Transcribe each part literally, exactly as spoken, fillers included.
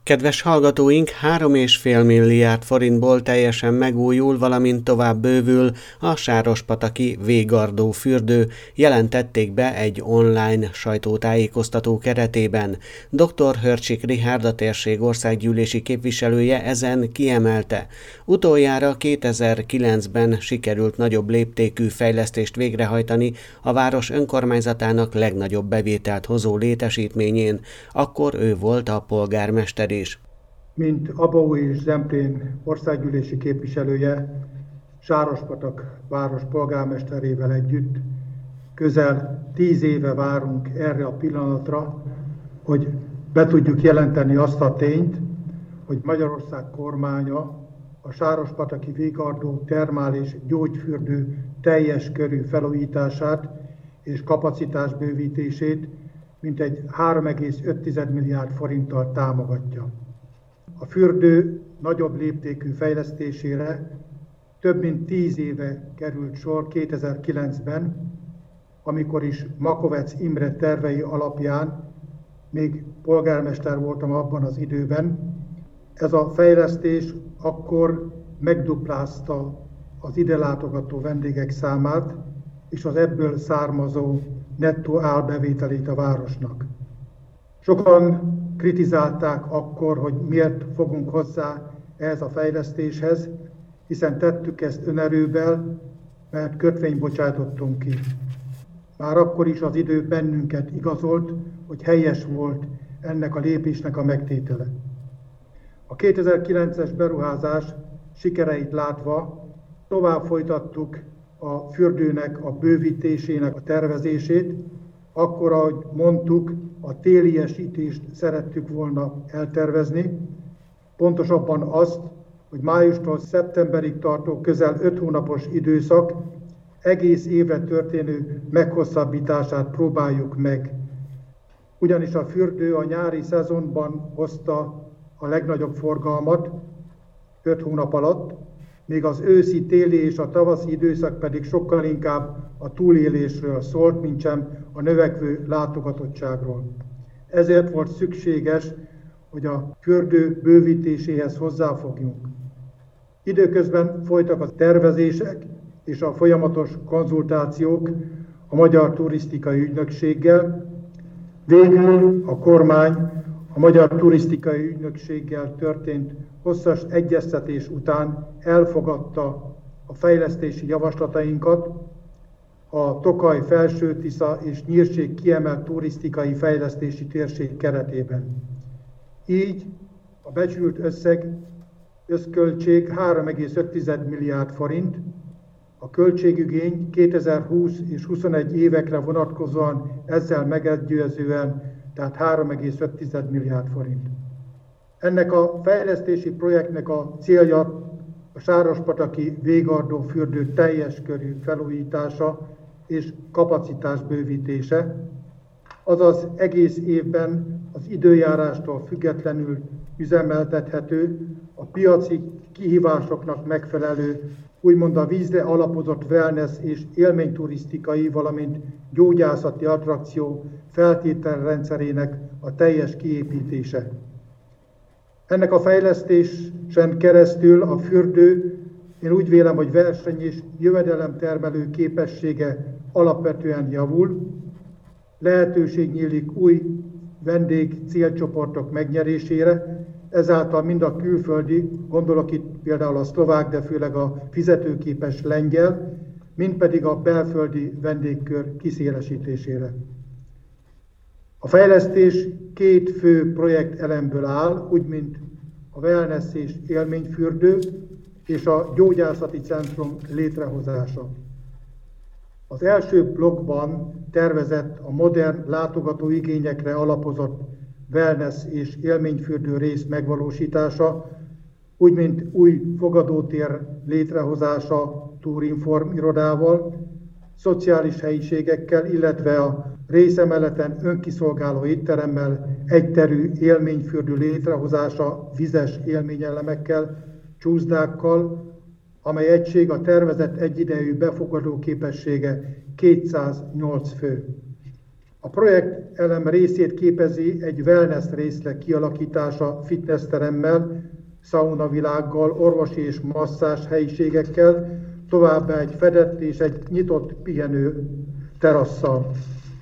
Kedves hallgatóink, három és fél milliárd forintból teljesen megújul, valamint tovább bővül a sárospataki Végardó fürdő, jelentették be egy online sajtótájékoztató keretében. doktor Hörcsik Richárd, a térség országgyűlési képviselője ezen kiemelte. Utoljára kétezer-kilencben sikerült nagyobb léptékű fejlesztést végrehajtani a város önkormányzatának legnagyobb bevételt hozó létesítményén, akkor ő volt a polgármester is. Mint Abaúj és Zemplén országgyűlési képviselője, Sárospatak város polgármesterével együtt közel tíz éve várunk erre a pillanatra, hogy be tudjuk jelenteni azt a tényt, hogy Magyarország kormánya a Sárospataki Végardó termál- és gyógyfürdő teljes körű felújítását és kapacitásbővítését mintegy három egész öt milliárd forinttal támogatja. A fürdő nagyobb léptékű fejlesztésére több mint tíz éve került sor kétezer-kilencben, amikor is Makovec Imre tervei alapján, még polgármester voltam abban az időben, ez a fejlesztés akkor megduplázta az ide látogató vendégek számát, és az ebből származó nettó árbevételét a városnak. Sokan kritizálták akkor, hogy miért fogunk hozzá ehhez a fejlesztéshez, hiszen tettük ezt önerővel, mert kötvényt bocsátottunk ki. Már akkor is az idő bennünket igazolt, hogy helyes volt ennek a lépésnek a megtétele. A kétezer-kilences beruházás sikereit látva tovább folytattuk a fürdőnek a bővítésének a tervezését, akkor, ahogy mondtuk, a téliesítést szerettük volna eltervezni, pontosabban azt, hogy májustól szeptemberig tartó közel öt hónapos időszak egész évre történő meghosszabbítását próbáljuk meg. Ugyanis a fürdő a nyári szezonban hozta a legnagyobb forgalmat, öt hónap alatt, míg az őszi, téli és a tavaszi időszak pedig sokkal inkább a túlélésről szólt, mintsem a növekvő látogatottságról. Ezért volt szükséges, hogy a fürdő bővítéséhez hozzáfogjunk. Időközben folytak a tervezések és a folyamatos konzultációk a Magyar Turisztikai Ügynökséggel. Végül a kormány a Magyar Turisztikai Ügynökséggel történt hosszas egyeztetés után elfogadta a fejlesztési javaslatainkat a Tokaj, Felső-Tisza és Nyírség kiemelt turisztikai fejlesztési térség keretében. Így a becsült összeg összköltség három egész öt milliárd forint, a költségigény kétezer-húsz és huszonegy évekre vonatkozóan ezzel megegyezően, tehát három egész öt milliárd forint. Ennek a fejlesztési projektnek a célja a Sárospataki Végardó fürdő teljes körű felújítása és kapacitás bővítése, azaz egész évben az időjárástól függetlenül üzemeltethető, a piaci kihívásoknak megfelelő, úgymond a vízre alapozott wellness és élményturisztikai, valamint gyógyászati attrakció feltételrendszerének a teljes kiépítése. Ennek a fejlesztésen keresztül a fürdő, én úgy vélem, hogy verseny és jövedelemtermelő képessége alapvetően javul, lehetőség nyílik új vendég célcsoportok megnyerésére, ezáltal mind a külföldi, gondolok itt például a szlovák, de főleg a fizetőképes lengyel, mind pedig a belföldi vendégkör kiszélesítésére. A fejlesztés két fő projektelemből áll, úgy mint a wellness és élményfürdő és a gyógyászati centrum létrehozása. Az első blokkban tervezett a modern látogatóigényekre alapozott wellness és élményfürdő rész megvalósítása, úgy mint új fogadótér létrehozása Tourinform irodával, szociális helyiségekkel, illetve a részemeleten önkiszolgáló étteremmel, egyterű élményfürdő létrehozása vizes élményelemekkel, csúszdákkal, amely egység a tervezett egyidejű befogadó képessége kétszáznyolc fő. A projekt elem részét képezi egy wellness részleg kialakítása fitnessteremmel, szaunavilággal, orvosi és masszázs helyiségekkel, továbbá egy fedett és egy nyitott pihenő terasszal.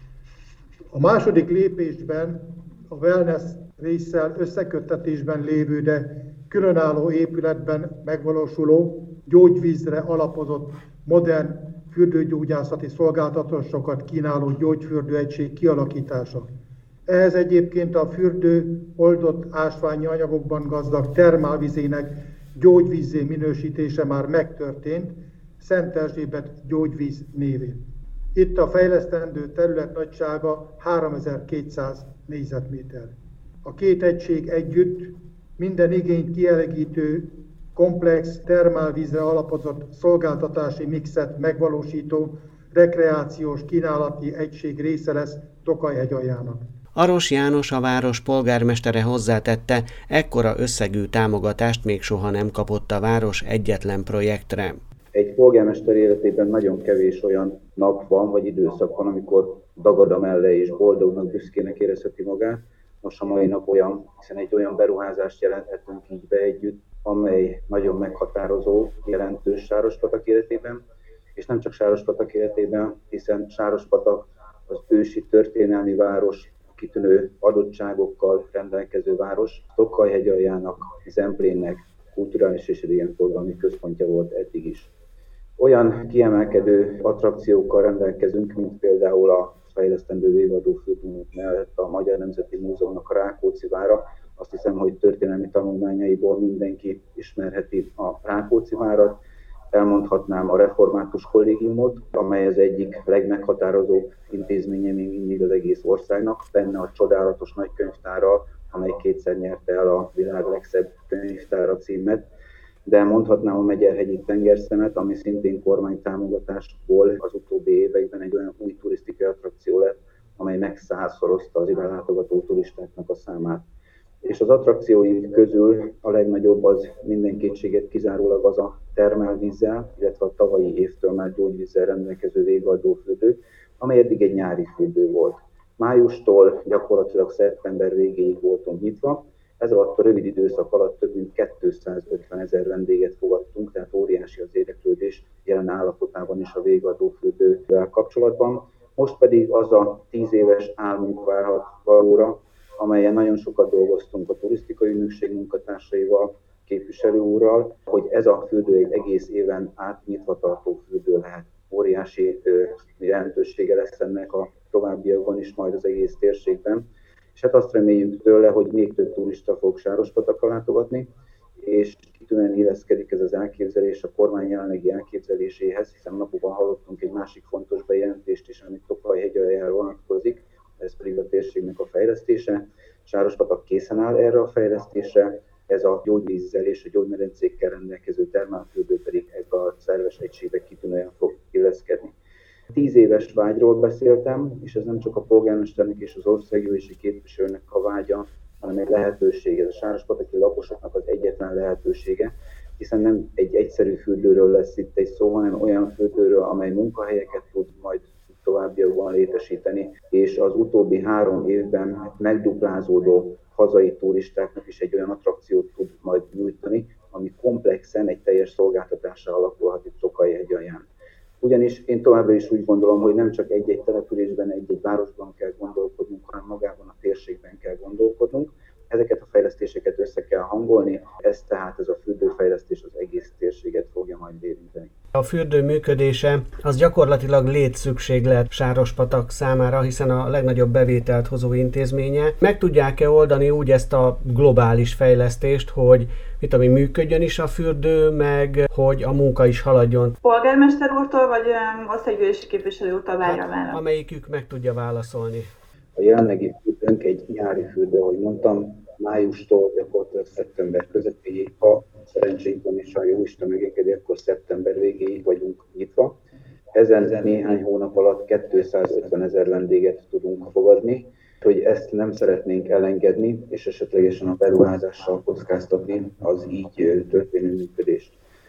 A második lépésben a wellness résszel összeköttetésben lévő, de különálló épületben megvalósuló, gyógyvízre alapozott modern fürdőgyógyászati szolgáltatásokat kínáló gyógyfürdőegység kialakítása. Ehhez egyébként a fürdő oldott ásványi anyagokban gazdag termálvizének gyógyvízzé minősítése már megtörtént, Szent Erzsébet gyógyvíz névén. Itt a fejlesztendő terület nagysága háromezer-kétszáz négyzetméter. A két egység együtt minden igényt kielégítő, komplex, termálvízre alapozott szolgáltatási mixet megvalósító rekreációs kínálati egység része lesz Tokaj-hegy aljának. Aros János, a város polgármestere hozzátette, ekkora összegű támogatást még soha nem kapott a város egyetlen projektre. Egy polgármester életében nagyon kevés olyan nap van, vagy időszak van, amikor dagad a melle és boldognak, büszkének érezheti magát. Most a mai nap olyan, hiszen egy olyan beruházást jelenthetünk így be együtt, amely nagyon meghatározó, jelentős Sárospatak életében, és nem csak Sárospatak életében, hiszen Sárospatak az ősi történelmi város, kitűnő adottságokkal rendelkező város, Tokaj-hegy aljának, Zemplénnek kulturális és idegenforgalmi központja volt eddig is. Olyan kiemelkedő attrakciókkal rendelkezünk, mint például a fejlesztendő végadó fürdőnk mellett a Magyar Nemzeti Múzeumnak a Rákóczi vára. Azt hiszem, hogy történelmi tanulmányaiból mindenki ismerheti a Rákóczi várat. Elmondhatnám a Református Kollégiumot, amely az egyik legmeghatározóbb intézménye még mindig az egész országnak, benne a csodálatos nagykönyvtárral, amely kétszer nyerte el a világ legszebb könyvtára címet, de mondhatnám a Megyerhegyi tengerszemet, ami szintén kormánytámogatásból az utóbbi években egy olyan új turisztikai attrakció lett, amely megszázszorozta az ide látogató turistáknak a számát. És az attrakcióink közül a legnagyobb az minden kétséget kizárólag az a termálvízzel, illetve a tavalyi évtől már gyógyvízzel rendelkező Végadó fürdő, amely eddig egy nyári fürdő volt. Májustól gyakorlatilag szeptember végéig voltunk nyitva. Ez alatt a rövid időszak alatt több mint kétszázötven ezer vendéget fogadtunk, tehát óriási az érdeklődés jelen állapotában is a Végadó fürdővel kapcsolatban. Most pedig az a tíz éves álmunk várhat valóra, amelyen nagyon sokat dolgoztunk a turisztikai ügynökség munkatársaival, képviselő úrral, hogy ez a fürdő egy egész éven át nyitva tartó fürdő lehet. Óriási jelentősége lesz ennek a továbbiakban is majd az egész térségben. És hát azt reméljük tőle, hogy még több turista fog Sárospatakra látogatni, és kitűnően illeszkedik ez az elképzelés a kormány jelenlegi elképzeléséhez, hiszen napokban hallottunk egy másik fontos bejelentést is, amit Tokaj-hegy aljára vonatkozik, ez pedig a térségnek a fejlesztése. Sárospatak készen áll erre a fejlesztésre, ez a gyógyvízzel és a gyógymedencékkel rendelkező termálfürdő pedig ebbe a szerves egységbe kitűnően fog illeszkedni. Tíz éves vágyról beszéltem, és ez nem csak a polgármesternek és az országgyűlési képviselőnek a vágya, hanem egy lehetőség. Ez a sárospataki lakosoknak az egyetlen lehetősége, hiszen nem egy egyszerű fürdőről lesz itt egy szó, hanem olyan fürdőről, amely munkahelyeket tud majd továbbiakban létesíteni, és az utóbbi három évben megduplázódó hazai turistáknak is egy olyan attrakciót tud majd nyújtani, ami komplexen egy teljes szolgáltatással alakulhat itt Tokaj-hegy alján. Ugyanis én továbbra is úgy gondolom, hogy nem csak egy-egy településben, egy-egy városban kell gondolkodnunk, hanem magában a térségben kell gondolkodnunk. Ezeket a fejlesztéseket össze kell hangolni, ez tehát ez a fürdőfejlesztés az egész térséget fogja majd érinteni. A fürdő működése az gyakorlatilag létszükséglet Sárospatak számára, hiszen a legnagyobb bevételt hozó intézménye. Meg tudják-e oldani úgy ezt a globális fejlesztést, hogy mit ami működjön is a fürdő, meg hogy a munka is haladjon? Polgármester úrtól, vagy országgyűlési képviselő úrtól várja a választ? Amelyikük meg tudja válaszolni. A jelenlegi fürdőnk egy nyári fürdő, ahogy mondtam, májustól gyakorlatilag szeptember közepéig, ha szerencsénk van és a jóisten megengedi, akkor szeptember végéig vagyunk nyitva. Ezen néhány hónap alatt kétszázötven ezer vendéget tudunk fogadni, hogy ezt nem szeretnénk elengedni, és esetlegesen a beruházással kockáztatni az így történő működést.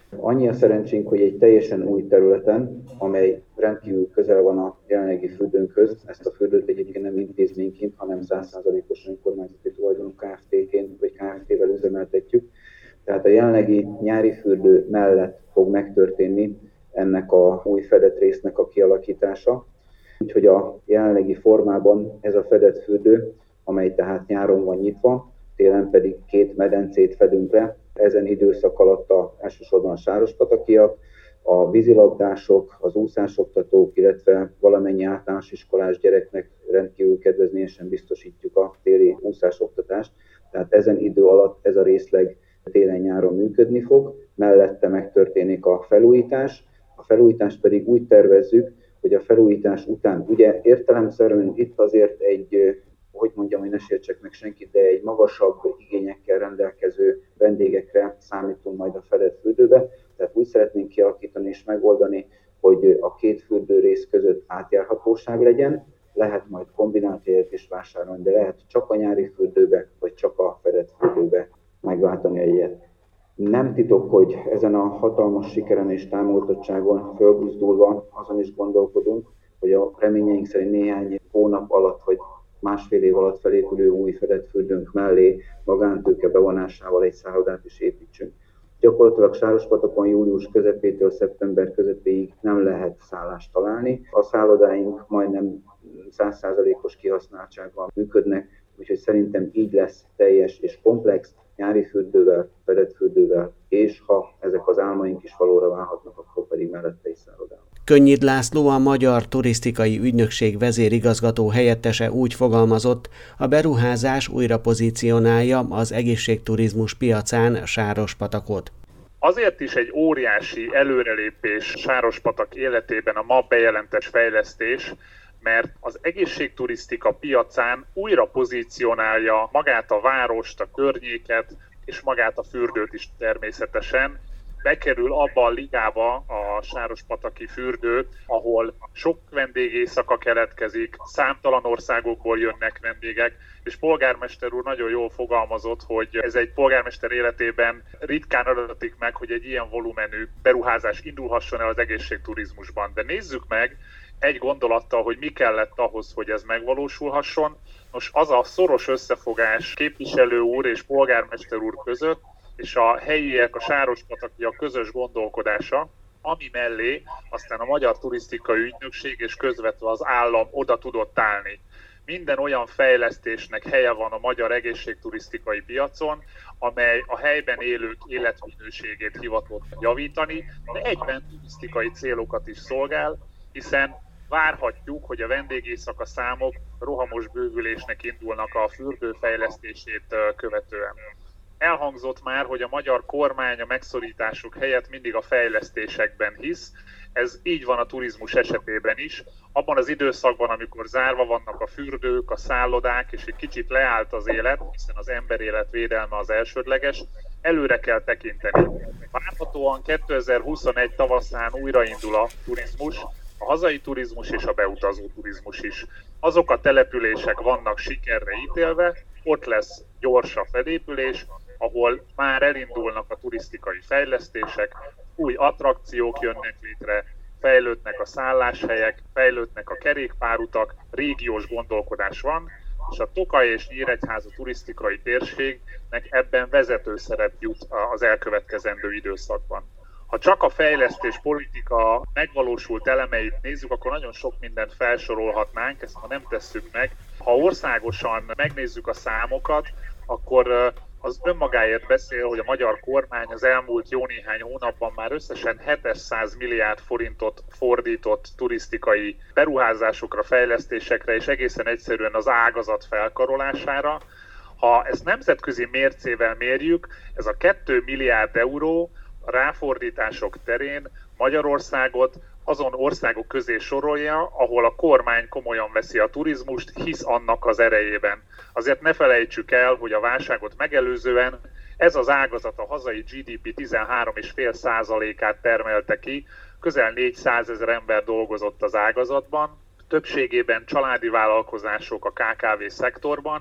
Annyi a szerencsénk, hogy egy teljesen új területen, amely rendkívül közel van a jelenlegi fürdőnkhöz, ezt a fürdőt egyébként nem intézményként, hanem száz százalékosan önkormányzati tulajdonú Kft-ként vagy Kft-vel üzemeltetjük. Tehát a jelenlegi nyári fürdő mellett fog megtörténni ennek a új fedett résznek a kialakítása. Úgyhogy a jelenlegi formában ez a fedett fürdő, amely tehát nyáron van nyitva, télen pedig két medencét fedünk le. Ezen időszak alatt a, elsősorban a sárospatakiak, a vízilabdások, az úszásoktatók, illetve valamennyi általános iskolás gyereknek rendkívül kedvezményesen biztosítjuk a téli úszásoktatást. Tehát ezen idő alatt ez a részleg télen-nyáron működni fog, mellette megtörténik a felújítás. A felújítást pedig úgy tervezzük, hogy a felújítás után, ugye értelemszerűen itt azért egy, hogy mondjam, hogy ne sértsek meg senkit, de egy magasabb igényekkel rendelkező vendégekre számítunk majd a fedett fürdőbe, tehát úgy szeretnénk kialakítani és megoldani, hogy a két fürdőrész között átjárhatóság legyen, lehet majd kombinált jegyet is vásárolni, de lehet csak a nyári fürdőbe, vagy csak a fedett fürdőbe megváltani a jegyet. Nem titok, hogy ezen a hatalmas sikeren és támogatottságon fölbuzdulva azon is gondolkodunk, hogy a reményeink szerint néhány hónap alatt, vagy másfél év alatt felépülő új fedett fürdőnk mellé magántőke bevonásával egy szállodát is építsünk. Gyakorlatilag Sárospatakon július közepétől szeptember közepéig nem lehet szállást találni. A szállodáink majdnem száz százalékos kihasználtsággal működnek, úgyhogy szerintem így lesz teljes és komplex, nyári fürdővel, fedett fürdővel, és ha ezek az álmaink is valóra válhatnak, akkor pedig mellette is szállodával. Könnyid László, a Magyar Turisztikai Ügynökség vezérigazgató helyettese úgy fogalmazott, a beruházás újra pozícionálja az egészségturizmus piacán Sárospatakot. Azért is egy óriási előrelépés Sárospatak életében a ma bejelentett fejlesztés, mert az egészségturisztika piacán újra pozícionálja magát a várost, a környéket és magát a fürdőt is természetesen. Bekerül abba a ligába a sárospataki fürdő, ahol sok vendégészaka keletkezik, számtalan országokból jönnek vendégek, és polgármester úr nagyon jól fogalmazott, hogy ez egy polgármester életében ritkán adatik meg, hogy egy ilyen volumenű beruházás indulhasson el az egészségturizmusban. De nézzük meg egy gondolattal, hogy mi kellett ahhoz, hogy ez megvalósulhasson. Nos, az a szoros összefogás képviselő úr és polgármester úr között, és a helyiek, a sárospatakiak közös gondolkodása, ami mellé aztán a Magyar Turisztikai Ügynökség és közvetve az állam oda tudott állni. Minden olyan fejlesztésnek helye van a magyar egészségturisztikai piacon, amely a helyben élők életminőségét hivatott javítani, de egyben turisztikai célokat is szolgál, hiszen várhatjuk, hogy a vendégészaka számok rohamos bővülésnek indulnak a fürdő fejlesztését követően. Elhangzott már, hogy a magyar kormány a megszorítások helyett mindig a fejlesztésekben hisz. Ez így van a turizmus esetében is. Abban az időszakban, amikor zárva vannak a fürdők, a szállodák, és egy kicsit leállt az élet, hiszen az emberélet védelme az elsődleges, előre kell tekinteni. Várhatóan kétezer-huszonegy tavaszán újraindul a turizmus, a hazai turizmus és a beutazó turizmus is. Azok a települések vannak sikerre ítélve, ott lesz gyors a felépülés, ahol már elindulnak a turisztikai fejlesztések, új attrakciók jönnek létre, fejlődnek a szálláshelyek, fejlődnek a kerékpárutak, régiós gondolkodás van, és a Tokaj és Nyíregyháza turisztikai térségnek ebben vezető szerep jut az elkövetkezendő időszakban. Ha csak a fejlesztés politika megvalósult elemeit nézzük, akkor nagyon sok mindent felsorolhatnánk, ezt ma nem tesszük meg. Ha országosan megnézzük a számokat, akkor az önmagáért beszél, hogy a magyar kormány az elmúlt jó néhány hónapban már összesen hétszáz milliárd forintot fordított turisztikai beruházásokra, fejlesztésekre, és egészen egyszerűen az ágazat felkarolására. Ha ezt nemzetközi mércével mérjük, ez a két milliárd euró a ráfordítások terén Magyarországot azon országok közé sorolja, ahol a kormány komolyan veszi a turizmust, hisz annak az erejében. Azért ne felejtsük el, hogy a válságot megelőzően ez az ágazat a hazai gé dé pé tizenhárom egész öt százalékát termelte ki, közel négyszázezer ember dolgozott az ágazatban, többségében családi vállalkozások a ká ká vé szektorban,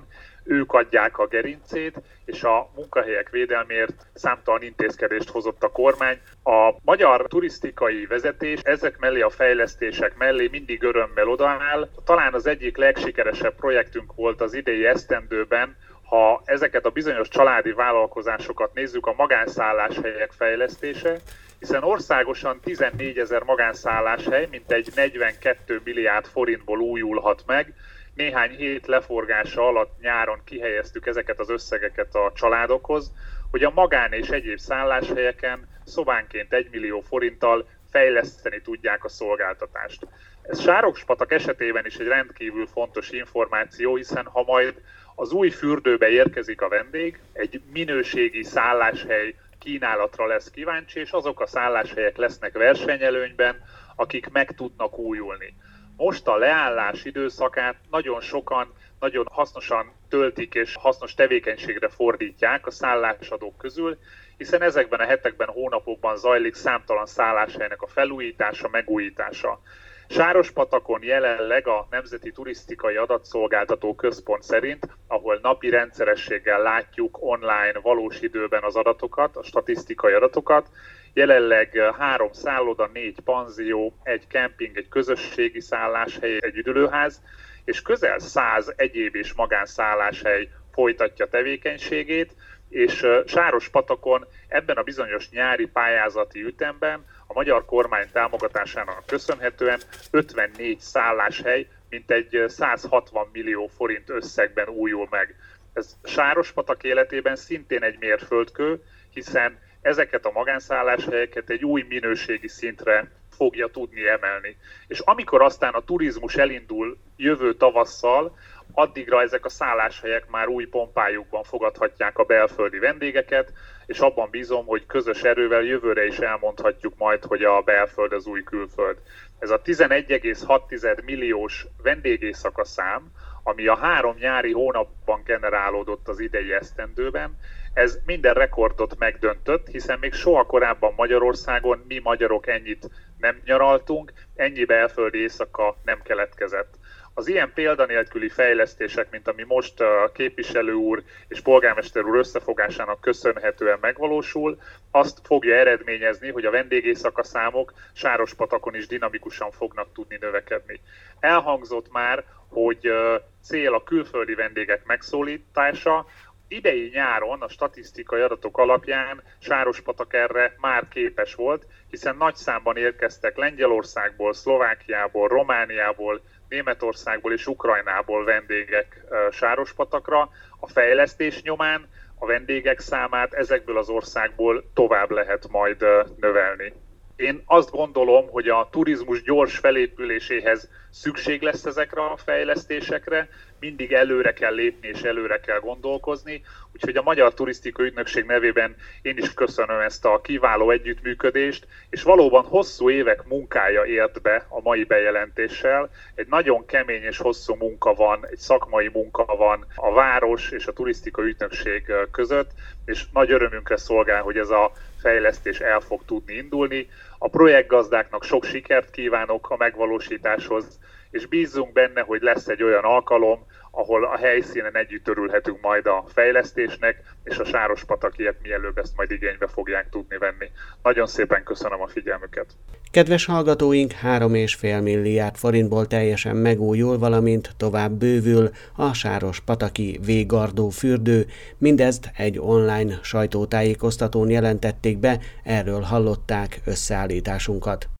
ők adják a gerincét, és a munkahelyek védelméért számtalan intézkedést hozott a kormány. A magyar turisztikai vezetés ezek mellé, a fejlesztések mellé mindig örömmel odaáll. Talán az egyik legsikeresebb projektünk volt az idei esztendőben, ha ezeket a bizonyos családi vállalkozásokat nézzük, a magánszálláshelyek fejlesztése, hiszen országosan tizennégyezer magánszálláshely, mintegy negyvenkét milliárd forintból újulhat meg. Néhány hét leforgása alatt nyáron kihelyeztük ezeket az összegeket a családokhoz, hogy a magán és egyéb szálláshelyeken szobánként egy millió forinttal fejleszteni tudják a szolgáltatást. Ez Sárospatak esetében is egy rendkívül fontos információ, hiszen ha majd az új fürdőbe érkezik a vendég, egy minőségi szálláshely kínálatra lesz kíváncsi, és azok a szálláshelyek lesznek versenyelőnyben, akik meg tudnak újulni. Most a leállás időszakát nagyon sokan nagyon hasznosan töltik és hasznos tevékenységre fordítják a szállásadók közül, hiszen ezekben a hetekben, hónapokban zajlik számtalan szálláshelynek a felújítása, megújítása. Sárospatakon jelenleg a Nemzeti Turisztikai Adatszolgáltató Központ szerint, ahol napi rendszerességgel látjuk online valós időben az adatokat, a statisztikai adatokat, jelenleg három szálloda, négy panzió, egy kemping, egy közösségi szálláshely, egy üdülőház, és közel száz egyéb és magánszálláshely folytatja tevékenységét, és Sárospatakon ebben a bizonyos nyári pályázati ütemben a magyar kormány támogatásának köszönhetően ötvennégy szálláshely mintegy százhatvan millió forint összegben újul meg. Ez Sárospatak életében szintén egy mérföldkő, hiszen ezeket a magánszálláshelyeket egy új minőségi szintre fogja tudni emelni. És amikor aztán a turizmus elindul jövő tavasszal, addigra ezek a szálláshelyek már új pompájukban fogadhatják a belföldi vendégeket, és abban bízom, hogy közös erővel jövőre is elmondhatjuk majd, hogy a belföld az új külföld. Ez a tizenegy egész hat milliós vendégészaka szám, ami a három nyári hónapban generálódott az idei esztendőben, ez minden rekordot megdöntött, hiszen még soha korábban Magyarországon mi magyarok ennyit nem nyaraltunk, ennyi belföldi éjszaka nem keletkezett. Az ilyen példanélküli fejlesztések, mint ami most a képviselő úr és polgármester úr összefogásának köszönhetően megvalósul, azt fogja eredményezni, hogy a vendégészaka számok Sárospatakon is dinamikusan fognak tudni növekedni. Elhangzott már, hogy cél a külföldi vendégek megszólítása. Idei nyáron a statisztikai adatok alapján Sárospatak erre már képes volt, hiszen nagy számban érkeztek Lengyelországból, Szlovákiából, Romániából, Németországból és Ukrajnából vendégek Sárospatakra. A fejlesztés nyomán a vendégek számát ezekből az országból tovább lehet majd növelni. Én azt gondolom, hogy a turizmus gyors felépüléséhez szükség lesz ezekre a fejlesztésekre, mindig előre kell lépni és előre kell gondolkozni, úgyhogy a Magyar Turisztikai Ügynökség nevében én is köszönöm ezt a kiváló együttműködést, és valóban hosszú évek munkája ért be a mai bejelentéssel. Egy nagyon kemény és hosszú munka van, egy szakmai munka van a város és a turisztikai ügynökség között, és nagy örömünkre szolgál, hogy ez a fejlesztés el fog tudni indulni. A projektgazdáknak sok sikert kívánok a megvalósításhoz, és bízzunk benne, hogy lesz egy olyan alkalom, ahol a helyszínen együtt örülhetünk majd a fejlesztésnek, és a sárospatakiek mielőbb ezt majd igénybe fogják tudni venni. Nagyon szépen köszönöm a figyelmüket! Kedves hallgatóink, három és fél milliárd forintból teljesen megújul, valamint tovább bővül a sárospataki Végardó fürdő. Mindezt egy online sajtótájékoztatón jelentették be, erről hallották összeállításunkat.